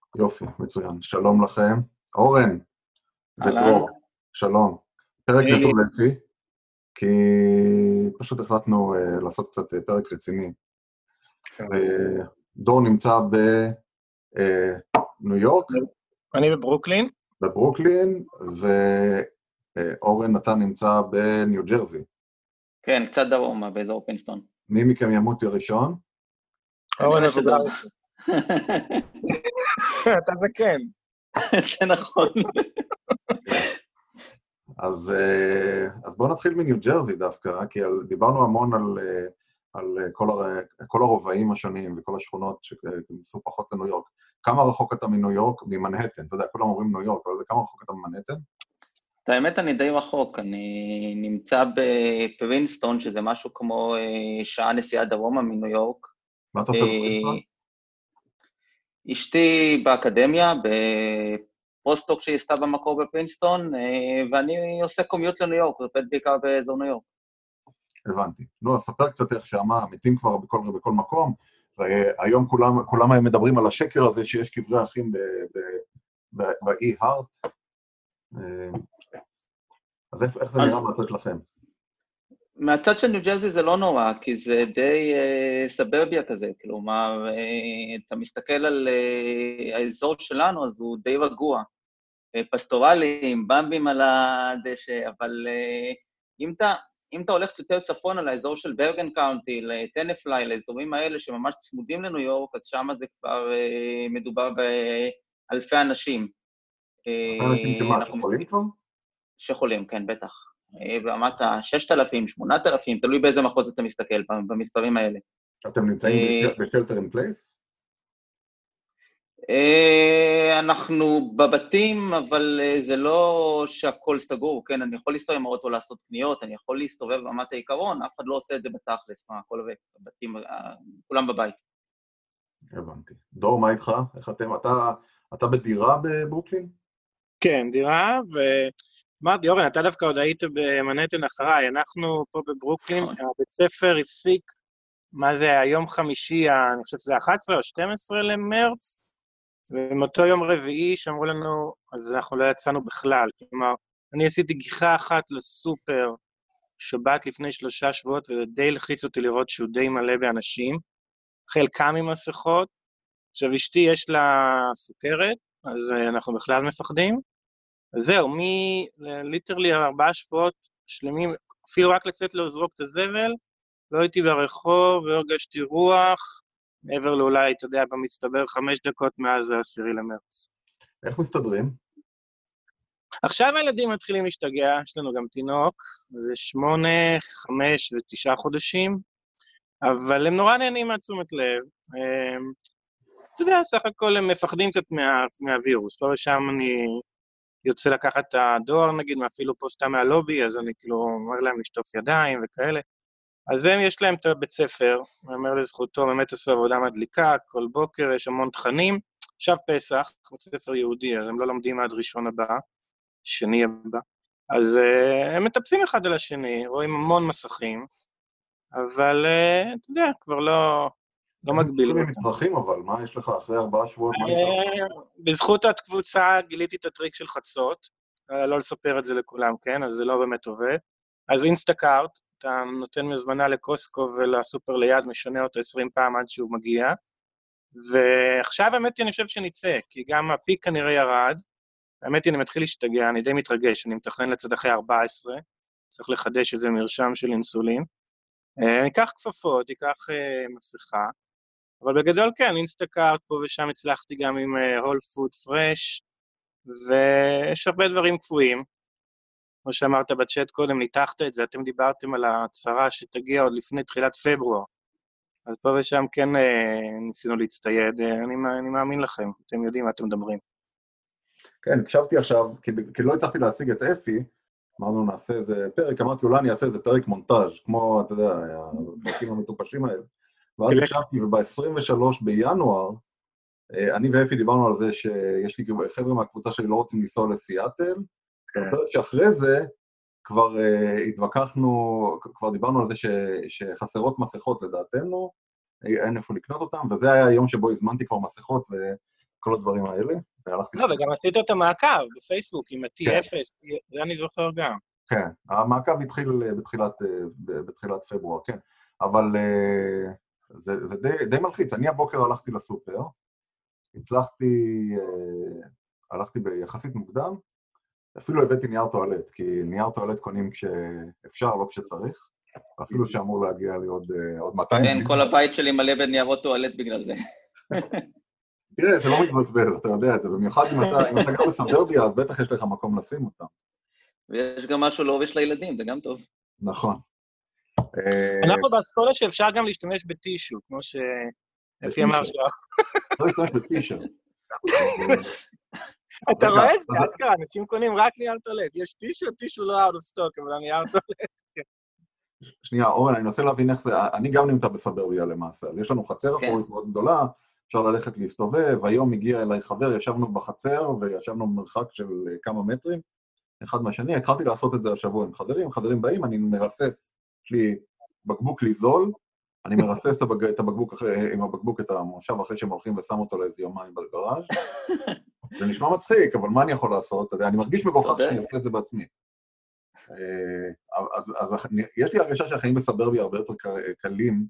יופי, מצוין. שלום לכם. אורן אהלן. ודרור, שלום. פרק היי, נטולפי, כי פשוט החלטנו לעשות קצת פרק רציני. דור נמצא בניו יורק, אני בברוקלין. בברוקלין, ואורן אתה נמצא בניו ג'רזי. כן, קצת דרומה באזור פינסטון. מי מכם ימות ראשון? אורן כנראה מבוגר. שדור. אתה זקן. זה נכון. אז בואו נתחיל מניו ג'רזי דווקא, כי דיברנו המון על כל הרובעים השונים וכל השכונות שכנסו פחות לניו יורק. כמה רחוק אתה מניו יורק? ממנהטן, אתה יודע, כולם אומרים ניו יורק, אבל כמה רחוק אתה ממנהטן? את האמת אני די רחוק, אני נמצא בפרינסטון, שזה משהו כמו שעה נסיעה דרומה מניו יורק. מה אתה עושה בפרינסטון? אשתי באקדמיה, בפוסט-טוק שהיא עשתה במקור בפרינסטון, ואני עושה קומיוט לניו יורק, עובד בעיקר באזור ניו יורק. הבנתי. נו, אז ספר קצת איך שמה, מתים כבר בכל מקום, והיום כולם מדברים על השקר הזה שיש קברי אחים באי הארט. אז איך זה נראה מהצד לכם? מהצד של ניו ג'רזי זה לא נורא, כי זה די סברביה כזה, כלומר, אתה מסתכל על האזור שלנו, אז הוא די רגוע. פסטורלים, במבים על הדשא, אבל אם אתה הולך יותר צפון על האזור של ברגן קאונטי, לטנפליי, לאזורים האלה שממש צמודים לניו יורק, אז שם זה כבר מדובר באלפי אנשים. אנשים שמה, שחולים כבר? שחולים, כן, בטח. ברמת 6,000, 8,000, תלוי באיזה מחוז אתה מסתכל במספרים האלה. אתם נמצאים בשלטר אין פלייס? אנחנו בבתים, אבל זה לא שהכל סגור, כן? אני יכול לנסוע עם האוטו לעשות קניות, אני יכול להסתובב ברמת העיקרון, אף אחד לא עושה את זה בתכלס, הכל עובד, בבתים, כולם בבית. הבנתי. דור, מה איתך? איך אתה בדירה בברוקלין? כן, דירה, ואמרתי, אורן, אתה דווקא עוד היית במנהטן אחריי, אנחנו פה בברוקלין, הבית ספר הפסיק, מה זה, היום חמישי, אני חושב שזה 11 או 12 למרץ, ומאותו יום רביעי שאמרו לנו, אז אנחנו לא יצאנו בכלל, כלומר, אני עשיתי גיחה אחת לסופר, שבת לפני 3 שבועות, וזה די לחיץ אותי לראות שהוא די מלא באנשים, חלקם עם מסכות, עכשיו אשתי יש לה סוכרת, אז אנחנו בכלל מפחדים, אז זהו, ליטרלי 4 שבועות שלמים, אפילו רק לצאת לזרוק את הזבל, לא הייתי ברחוב, לא הרגשתי רוח, מעבר לאולי, אתה יודע, במצטבר 5 דקות מאז ה10 למרץ. איך מסתדרים? עכשיו הילדים מתחילים להשתגע, יש לנו גם תינוק, זה 8, 5 ו9 חודשים, אבל הם נורא נהנים מהתשומת לב. אתה יודע, סך הכל הם מפחדים קצת מהווירוס, פה ושם אני יוצא לקחת את הדואר, נגיד, אפילו פה סתם מהלובי, אז אני כאילו אומר להם לשטוף ידיים וכאלה. אז הם יש להם את הבית ספר, אני אומר לזכותו, באמת עשו עבודה מדליקה, כל בוקר יש המון תכנים, עכשיו פסח, בית ספר יהודי, אז הם לא לומדים עד ראשון הבא, שני הבא, אז הם מטפסים אחד על השני, רואים המון מסכים, אבל אתה יודע, כבר לא מגבילים. הם מתרחים אבל, מה יש לך אחרי 4 שבועות? בזכות הקבוצה גיליתי את הטריק של חצות, לא לספר את זה לכולם, כן? אז זה לא באמת עובד. אז אינסטקארט, אתה נותן מזמנה לקוסקו ולסופר ליד, משנה אותו 20 פעם עד שהוא מגיע, ועכשיו האמת היא אני חושב שנצא, כי גם הפיק כנראה ירד, האמת היא אני מתחיל להשתגע, אני די מתרגש, אני מתכנן לצד אחרי 14, צריך לחדש איזה מרשם של אינסולין, אני אקח כפפות, אקח מסכה, אבל בגדול כן, אינסטקארט פה ושם הצלחתי גם עם הול פוד פרש, ויש הרבה דברים קפואים, כמו שאמרת בצ'אט קודם, ניתחת את זה, אתם דיברתם על הצהרה שתגיע עוד לפני תחילת פברואר, אז פה ושם כן ניסינו להצטייד, אני מאמין לכם, אתם יודעים מה אתם מדברים. כן, הקשבתי עכשיו, כי לא הצלחתי להשיג את אפי, אמרנו נעשה איזה פרק, אמרתי אולי אני אעשה איזה פרק מונטאז', כמו, אתה יודע, הפרקים המטופשים האלה, ואז הקשבתי, וב-23 בינואר, אני ואפי דיברנו על זה שיש לי חבר'ה מהקבוצה שלי לא רוצים לנסוע לסיאטל, שאחרי זה כבר התווכחנו, כבר דיברנו על זה שחסרות מסכות לדעתנו, אין איפה לקנות אותם, וזה היה היום שבו הזמנתי כבר מסכות, כל הדברים האלה, והלכתי... לא, וגם עשית את המעקב בפייסבוק עם ה-T0, זה אני זוכר גם. כן, המעקב התחיל בתחילת פברואר, כן, אבל זה די מלחיץ. אני הבוקר הלכתי לסופר, הלכתי ביחסית מוקדם, אפילו הבאתי נייר טואלט, כי נייר טואלט קונים כשאפשר, לא כשצריך, ואפילו שאמור להגיע לי עוד 200. כן, כל הבית שלי מלא בניירות טואלט בגלל זה. תראה, זה לא מתבזבז, אתה יודע את זה, במיוחד אם אתה גם בסברביה, אז בטח יש לך מקום לשים אותם. ויש גם משהו לעובש לילדים, זה גם טוב. נכון. אנחנו באסכולה שאפשר גם להשתמש בטישו, כמו שאפי אמר שם. לא להשתמש בטישו. אתה רואה את זה, אשכרה, אנשים קונים רק נייר טואלט. יש טישו לא out of stock, אבל הנייר טואלט. שנייה, אורן, אני מנסה להבין איך זה, אני גם נמצא בסברביה למעשה, יש לנו חצר אחורית מאוד גדולה, אפשר ללכת להסתובב, היום הגיע אליי חבר, ישבנו בחצר, וישבנו במרחק של כמה מטרים, אחד מהשני, התחלתי לעשות את זה השבוע עם חברים באים, אני מרסס, יש לי בקבוק ליזול, אני מרסס את הבקבוק עם הבקבוק את המושב אחרי שהם הולכים ושם אותו לאיזה יומיים בגראז'. זה נשמע מצחיק, אבל מה אני יכול לעשות? אני מרגיש מגוחך שאני אעשה את זה בעצמי. אז יש לי הרגשה שהחיים בסברביה הרבה יותר קלים,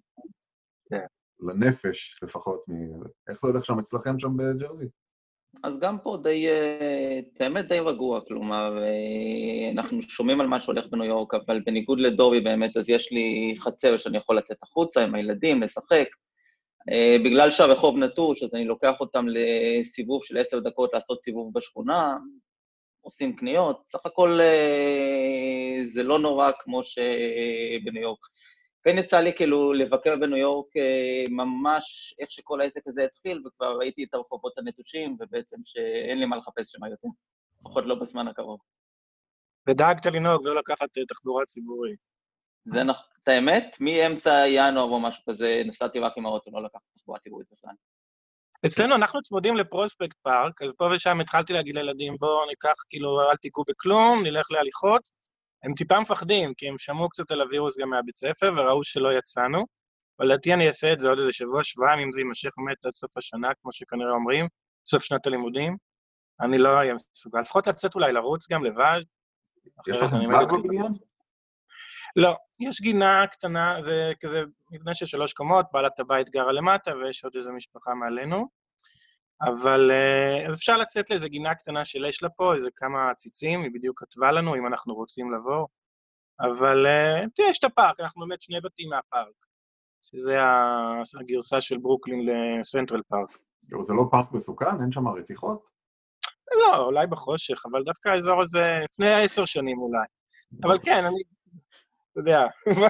לנפש לפחות, איך זה הולך שם אצלכם שם בג'רזי? אז גם פה באמת די רגוע, כלומר, אנחנו שומעים על מה שהולך בניו יורק, אבל בניגוד לדובי באמת, אז יש לי חצר שאני יכול לצאת החוצה עם הילדים, לשחק. בגלל שהרחוב נטוש, אז אני לוקח אותם לסיבוב של 10 דקות לעשות סיבוב בשכונה, עושים קניות, סך הכל זה לא נורא כמו שבניו יורק. כן יצא לי כאילו לבקר בניו יורק ממש איך שכל העסק הזה התחיל, וכבר ראיתי את הרחובות הנטושים, ובעצם שאין לי מה לחפש שם יותר, לפחות לא בזמן הקרוב. ודאגת לנהוג ולא לקחת תחבורה ציבורית. זה נכון, את האמת, מאמצע ינואר או משהו כזה, נסעתי רק עם האוטו, לא לקחת תחבורה ציבורית בכלל. אצלנו אנחנו צמודים לפרוספקט פארק, אז פה ושם התחלתי להגיד לילדים, בואו ניקח, כאילו, אל תיגעו בכלום, נלך להליכות. הם טיפה מפחדים, כי הם שמעו קצת על הווירוס גם מהבית ספר, וראו שלא יצאנו. אבל לדעתי אני אעשה את זה עוד איזה שבועיים, אם זה יימשך באמת עד סוף השנה, כמו שכנראה אומרים, סוף שנת הלימודים. אני לא אהיה מסוגל. לפחות לצאת אולי לרוץ גם לבד. יש לכם גג בבניין? לא, יש גינה קטנה, זה כזה מבנה של 3 קומות, בעלת הבית גרה למטה, ויש עוד איזו משפחה מעלינו. אבל אז אפשר לצאת לאיזו גינה קטנה שיש לה פה, איזה כמה ציצים, היא בדיוק כתבה לנו אם אנחנו רוצים לבוא. אבל תראה, יש את הפארק, אנחנו באמת 2 בתים מהפארק, שזה הגרסה של ברוקלין לסנטרל פארק. זה לא פארק מסוכן? אין שם רציחות? לא, אולי בחושך, אבל דווקא האזור הזה, לפני 10 שנים אולי. אבל כן, אני, אתה יודע,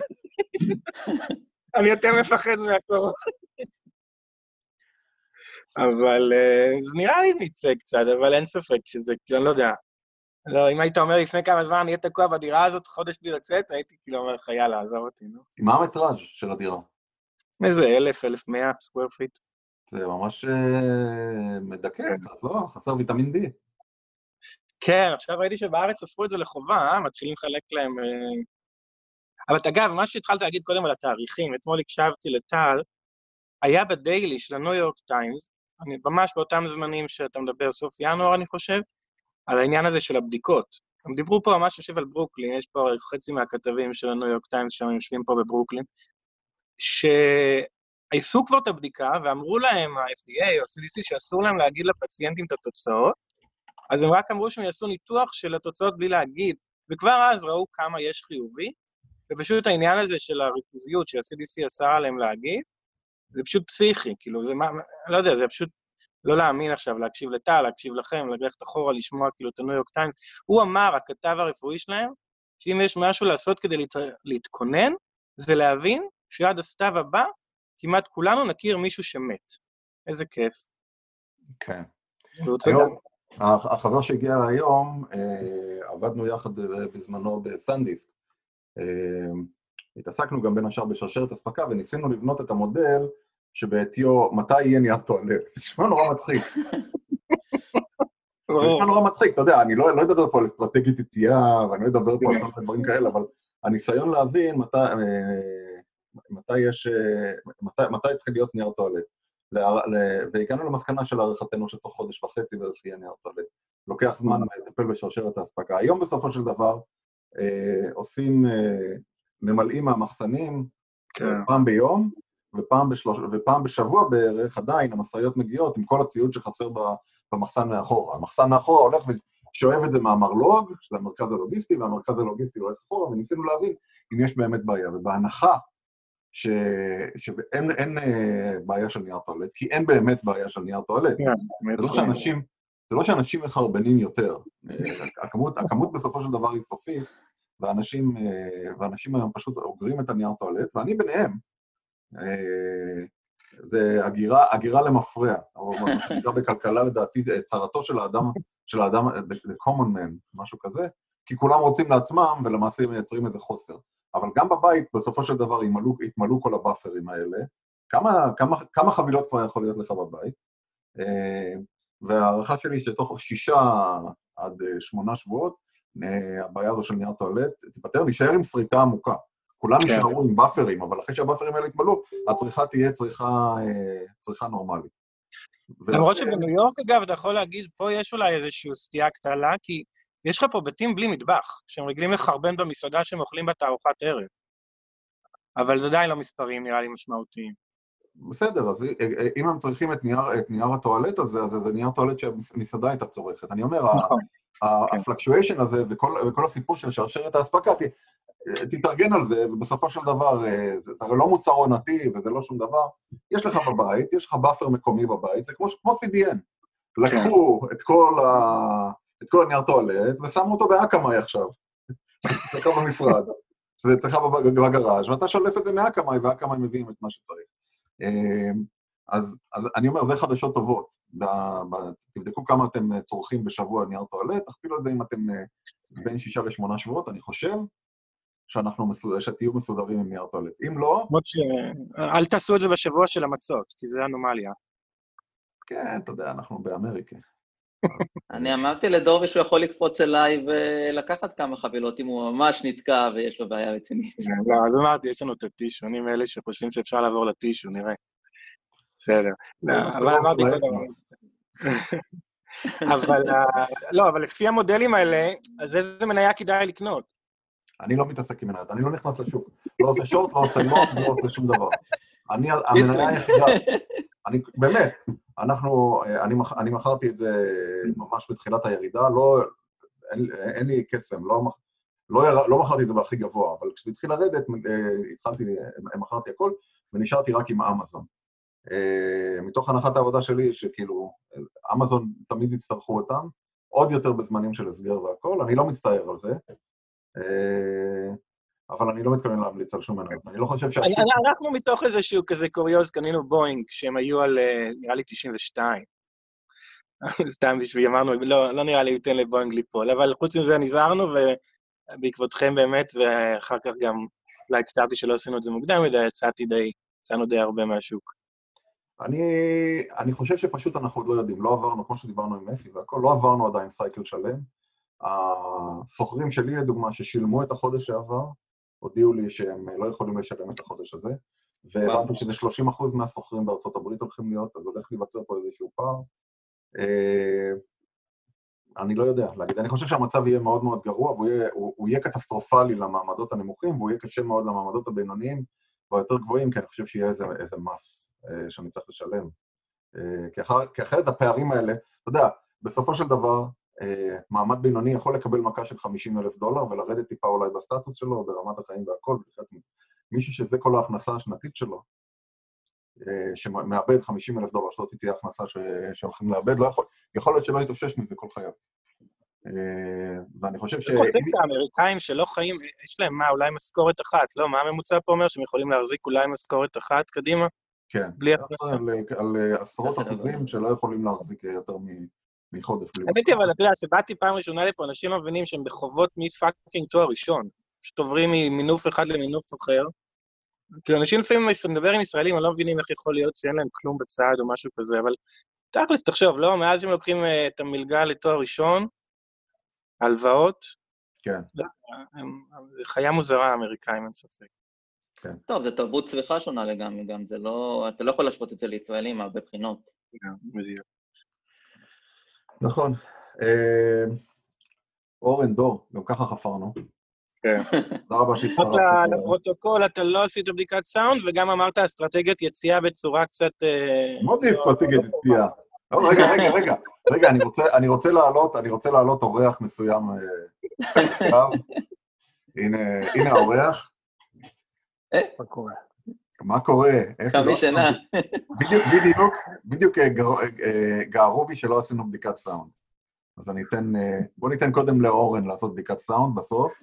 אני יותר מפחד מהקורונה. אבל זה נראה לי נצא קצת, אבל אין ספק שזה, אני לא יודע. לא, אם היית אומר לפני כמה זמן, אני אהיה תקוע בדירה הזאת, חודש בלי לצאת, הייתי כאילו אומר לך, יאללה, עזוב אותי, נו. מה המטראז' של הדירה? איזה 1,100 סקוואר פיט. זה ממש מדכא קצת, לא? חסר ויטמין D. כן, עכשיו ראיתי שבארץ הפכו את זה לחובה, מתחילים לחלק להם... אבל אגב, מה שהתחלת להגיד קודם על התאריכים, אתמול הקשבתי לטל, היה בדיילי של הניו יורק טיימס, אני ממש באותם זמנים שאתה מדבר, סוף ינואר, אני חושב, על העניין הזה של הבדיקות. הם דיברו פה ממש יושב על ברוקלין, יש פה חצי מהכתבים של הניו יורק טיימס שהם יושבים פה בברוקלין, שעשו כבר את הבדיקה, ואמרו להם, ה-FDA או CDC, שאסור להם להגיד לפציינטים את התוצאות, אז הם רק אמרו שהם יעשו ניתוח של התוצאות בלי להגיד, וכבר אז ראו כמה יש חיובי, ופשוט העניין הזה של הריכוזיות שה-CDC אסר עליהם להגיד, זה פשוט פסיכי, כאילו, זה מה, לא יודע, זה פשוט לא להאמין עכשיו, להקשיב לטל, להקשיב לכם, ללכת אחורה, לשמוע כאילו את הניו יורק טיימס. הוא אמר, הכתב הרפואי שלהם, שאם יש משהו לעשות כדי להתכונן, זה להבין שעד הסתיו הבא, כמעט כולנו נכיר מישהו שמת. איזה כיף. כן. היום, החבר שהגיע היום, עבדנו יחד בזמנו בסנדיסק. התעסקנו גם בין השאר בשרשרת אספקה, וניסינו לבנות את המודל שבעטיו, מתי יהיה נייר טואלט. נשמע נורא מצחיק. נשמע נורא מצחיק, אתה יודע, אני לא אדבר פה על אסטרטגית עטייה, ואני לא אדבר פה על כל דברים כאלה, אבל הניסיון להבין מתי התחיל להיות נייר טואלט. והגענו למסקנה של הערכתנו שתוך חודש וחצי בערך יהיה נייר טואלט. לוקח זמן לטפל בשרשרת האספקה. היום בסופו של דבר ממלאים מהמחסנים פעם ביום, ופעם בשבוע בערך, עדיין המשאיות מגיעות עם כל הציוד שחסר במחסן מאחורה. המחסן מאחורה הולך ושואב את זה מהמרלוג, שזה המרכז הלוגיסטי, והמרכז הלוגיסטי הולך אחורה, וניסינו להבין אם יש באמת בעיה. ובהנחה שאין בעיה של נייר טואלט, כי אין באמת בעיה של נייר טואלט. זה לא שאנשים מחרבנים יותר. הכמות בסופו של דבר היא סופית, ואנשים היום פשוט אוגרים את הנייר טואלט, ואני ביניהם. זה הגירה למפרע, או הגירה בכלכלה לדעתי, צרתו של האדם, the common man, משהו כזה, כי כולם רוצים לעצמם, ולמעשה מייצרים איזה חוסר. אבל גם בבית, בסופו של דבר, יתמלאו כל הבאפרים האלה. כמה חבילות כבר יכול להיות לך בבית? והערכה שלי שתוך 6 עד 8 שבועות, הבעיה הזו של נייר טואלט תיפטר, נשאר עם שריטה עמוקה. כולם נשארו עם באפרים, אבל אחרי שהבאפרים האלה יתמלאו, הצריכה תהיה צריכה נורמלית. למרות שבניו יורק, אגב, אתה יכול להגיד, פה יש אולי איזושהי סטייה קטנה, כי יש לך פה בתים בלי מטבח, שהם רגילים לחרבן במסעדה שהם אוכלים בתערוכת ערב. אבל זה עדיין לא מספרים, נראה לי משמעותיים. בסדר, אז אם הם צריכים את נייר הטואלט הזה, אז זה נייר טואלט שהמסעדה הייתה צורכת. אני אומר, הפלקשואשן הזה וכל הסיפור של שרשרת האספקה, תתארגן על זה, ובסופו של דבר, זה הרי לא מוצר עונתי, וזה לא שום דבר. יש לך בבית, יש לך באפר מקומי בבית, זה כמו CDN. לקחו את כל הנייר טואלט, ושמו אותו באקמאי עכשיו. אצלך במשרד. זה אצלך בגראז', ואתה שולף את זה מאקמאי, ואקמאי מביאים את מה שצריך. אז אני אומר, זה חדשות טובות. תבדקו כמה אתם צורכים בשבוע נייר טואלט, תכפילו את זה אם אתם בין 6 ל-8 שבועות, אני חושב שתהיו מסודרים עם נייר טואלט. אם לא... אל תעשו את זה בשבוע של המצות, כי זה אנומליה. כן, אתה יודע, אנחנו באמריקה. אני אמרתי לדור שהוא יכול לקפוץ אליי ולקחת כמה חבילות, אם הוא ממש נתקע ויש לו בעיה רצינית. לא, אז אמרתי, יש לנו את הטישו, אני מאלה שחושבים שאפשר לעבור לטישו, נראה. בסדר. אבל אמרתי אבל לפי המודלים האלה, אז איזה מניה כדאי לקנות? אני לא מתעסק עם מניות, אני לא נכנס לשוק. לא עושה שורט, לא עושה לונג, לא עושה שום דבר. המניה היחידה, באמת, אני מכרתי את זה ממש בתחילת הירידה, אין לי קסם, לא מכרתי את זה בהכי גבוה, אבל כשזה התחיל לרדת, מכרתי הכל, ונשארתי רק עם אמזון. מתוך הנחת העבודה שלי, שכאילו, אמזון תמיד יצטרכו אותם, עוד יותר בזמנים של הסגר והכל, אני לא מצטער על זה, אבל אני לא מתכוון להמליץ על שום מניות. אני לא חושב שהשוק... אנחנו מתוך איזשהו כזה קוריוז, קנינו בוינג, שהם היו על, נראה לי 92. סתם בשביל, אמרנו, לא נראה לי ניתן לבוינג ליפול, אבל חוץ מזה נזהרנו, ובעקבותכם באמת, ואחר כך גם, אולי הצטערתי שלא עשינו את זה מוקדם מדי, יצאנו די הרבה מהשוק. אני חושב שפשוט אנחנו עוד לא יודעים, לא עברנו, כמו שדיברנו עם אפי והכל, לא עברנו עדיין סייקל שלם. הסוחרים שלי, לדוגמה, ששילמו את החודש שעבר, הודיעו לי שהם לא יכולים לשלם את החודש הזה, והבנתי שזה 30% מהסוחרים בארצות הברית הולכים להיות, אז הולך להיווצר פה איזשהו פער. אני לא יודע להגיד, אני חושב שהמצב יהיה מאוד מאוד גרוע, והוא יהיה קטסטרופלי למעמדות הנמוכים, והוא יהיה קשה מאוד למעמדות הבינוניים, והיותר גבוהים, כי אני חושב שיהיה איזה מס שאני צריך לשלם. כי אחרת הפערים האלה, אתה יודע, בסופו של דבר, מעמד בינוני יכול לקבל מכה של $50,000 ולרדת טיפה אולי בסטטוס שלו, ברמת החיים והכל, מישהו שזה כל ההכנסה השנתית שלו, שמאבד $50,000, שזאת תהיה הכנסה שהולכים לאבד, לא יכול להיות שלא יתאושש מזה כל חייו. ואני חושב זה חושב שהאמריקאים שלא חיים, יש להם מה, אולי משכורת אחת, לא? מה הממוצע פה אומר שהם יכולים להחזיק אולי משכורת אחת קדימה? כן, בלי הכנסה. על עשרות אחוזים שלא יכולים להחזיק יותר מחודש. האמת אבל אתה יודע, שבאתי פעם ראשונה לפה, אנשים מבינים שהם בחובות מפאקינג תואר ראשון, שתוברים ממינוף אחד למינוף אחר, כי אנשים לפעמים מדבר עם ישראלים, הם לא מבינים איך יכול להיות שאין להם כלום בצד או משהו כזה, אבל תכלס, תחשוב, לא? מאז הם לוקחים את המלגה לתואר ראשון, הלוואות, כן. זה חיה מוזרה האמריקאים, אין ספק. טוב, זה תרבות צריכה שונה לגמרי, גם זה לא, אתה לא יכול להשוות את זה לישראלים מהרבה בחינות. בדיוק. נכון. אורן, דור, גם ככה חפרנו. כן. תודה רבה שהצטרפת. לפרוטוקול, אתה לא עשית בדיקת סאונד, וגם אמרת אסטרטגיית יציאה בצורה קצת... מאוד אסטרטגיית יציאה. רגע, אני רוצה להעלות אורח מסוים. הנה האורח. מה קורה? מה קורה? קם משנה. בדיוק גערו בי שלא עשינו בדיקת סאונד. אז בוא ניתן קודם לאורן לעשות בדיקת סאונד בסוף.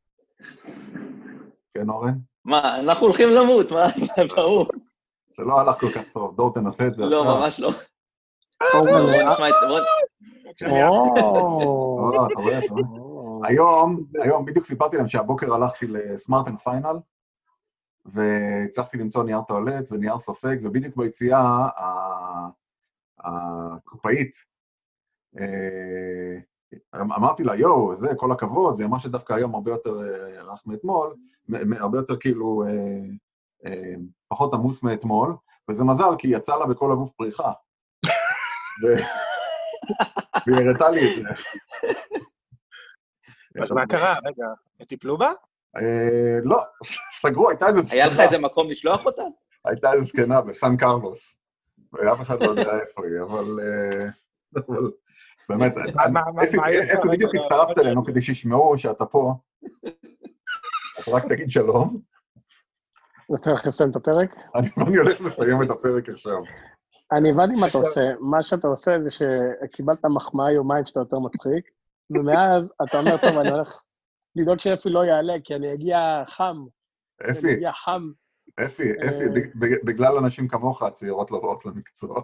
כן, אורן? מה, אנחנו הולכים למות, מה? ברור. זה לא הלך כל כך טוב, דור תנסה את זה. לא, ממש לא. היום בדיוק סיפרתי להם שהבוקר הלכתי לסמארט אנד פיינל, והצלחתי למצוא נייר טואלט ונייר סופג, ובדיוק ביציאה הקופאית, אמרתי לה, זה כל הכבוד, והיא אמרה שדווקא היום הרבה יותר רך מאתמול, הרבה יותר כאילו פחות עמוס מאתמול, וזה מזל כי יצא לה בכל הגוף פריחה. והיא הראתה לי את זה. אז מה קרה? רגע, טיפלו בה? לא, סגרו, הייתה איזה זקנה. היה לך איזה מקום לשלוח אותה? הייתה איזה זקנה בסן קרלוס, ואף אחד לא יודע איפה היא, אבל באמת, איפה בדיוק הצטרפת אלינו כדי שישמעו שאתה פה, אז רק תגיד שלום. אתה הולך לסיים את הפרק? אני הולך לסיים את הפרק עכשיו. אני הבנתי מה אתה עושה. מה שאתה עושה זה שקיבלת מחמאה יומיים שאתה יותר מצחיק, ומאז אתה אומר, טוב, אני הולך לדאוג שאפי לא יעלה, כי אני אגיע חם. אפי, בגלל אנשים כמוך הצעירות לא באות למקצוע.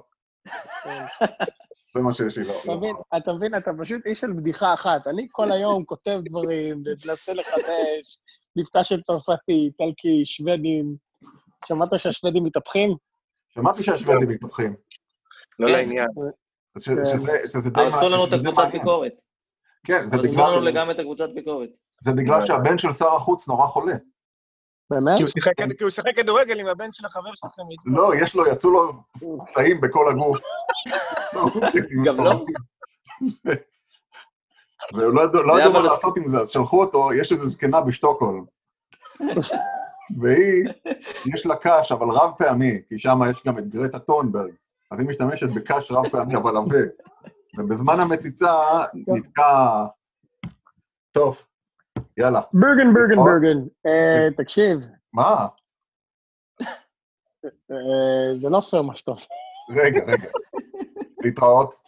זה מה שיש לי לא. אתה מבין, אתה פשוט איש של בדיחה אחת. אני כל היום כותב דברים, מנסה לחדש, מבטא של צרפתי, טלקי, שוודים. שמעת שהשוודים מתהפכים? שמעתי שהשוודים מתהפכים. לא לעניין. שזה די... עשו לנו את הקבוצת ביקורת. כן, זה בגלל... עשו לנו לגמרי את הקבוצת ביקורת. זה בגלל שהבן של שר החוץ נורא חולה. באמת? כי הוא שיחק כדורגל עם הבן של החבר שלכם. לא, יצאו לו פצעים בכל הגוף. גם לא? והוא לא יודע מה לעשות עם זה, אז שלחו אותו, יש איזו זקנה בשטוקהולם. והיא, יש לה קש, אבל רב פעמי, כי שם יש גם את גרטה טונברג, אז היא משתמשת בקש רב פעמי, אבל עבה. ובזמן המציצה נתקע... טוב, יאללה. ברגן. תקשיב. מה? זה לא פייר מה שאתה עושה. רגע. להתראות.